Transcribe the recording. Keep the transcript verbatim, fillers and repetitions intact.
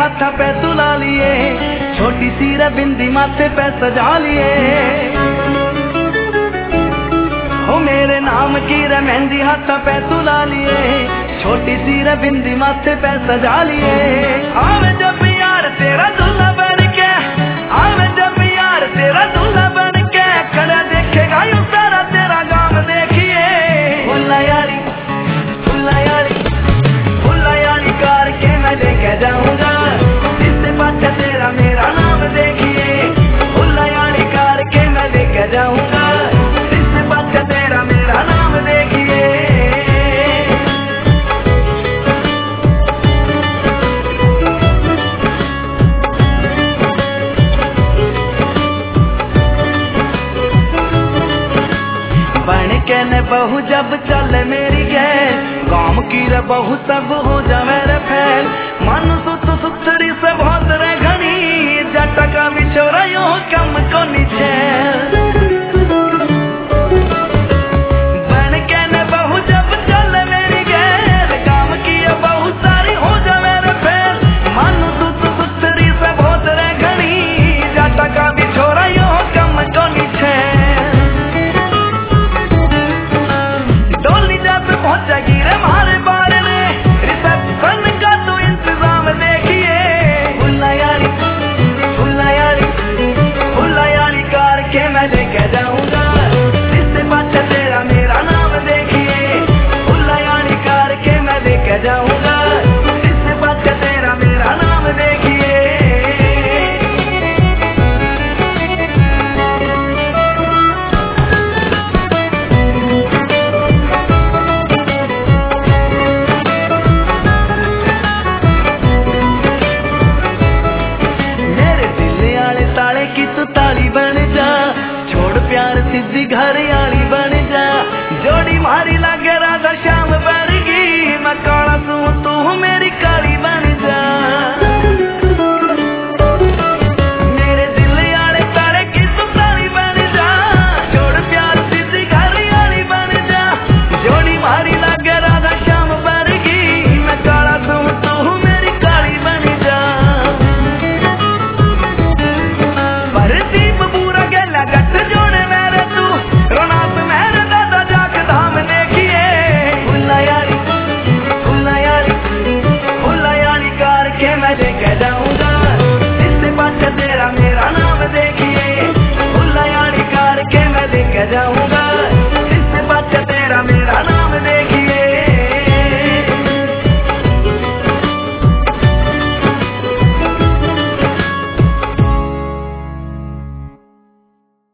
हाथा पे तुला लिए, छोटी सी रे बिंदी माथे पे सजा लिए। हो मेरे नाम की रे मेहंदी हाथा पे तुला लिए, छोटी सी रे बिंदी माथे पे सजा लिए। आवे जब यार तेरा दूल्हा बन के, आवे जब यार तेरा दूल्हा बन के, खड़ा देखेगा यूं सारा तेरा गांव देखिए। फुल्ला यारी फुल्ला यारी फुल्ला यारी कार के मैं लेके जाऊंगा, जिससे बात तेरा मेरा नाम देखिए। फुल्ला यारी कार के मैं लेके जाऊंगा, जिससे बात तेरा मेरा नाम देखिए। कहने बहू जब चले मेरी गैल, काम की रे बहू सब हो जावे रे फैल। मन सुत सुथरी से बहुत रे घनी, जटका बिछोरा यो कम को नीचे। बन कहने बहू जब चले मेरी गैल, काम की बहू सारी हो जावे रे फैल। मन सुत सुथरी से बहुत रे घनी, जटका बिछोरा यो कम को नीचे। पहुंचेगी रे मारे बारे में, रिसेप्शन का तो इंतजाम देखिए। फुल्ला यारी फुल्ला यारी फुल्ला यारी कार के मैं लेके जाऊंगा, जिससे बात तेरा मेरा नाम देखिए। फुल्ला यारी कार के मैं लेके जाऊंगा, जिससे बात तेरा मेरा नाम देखिए। की तू ताली बन जा, छोड़ प्यार सीधी घर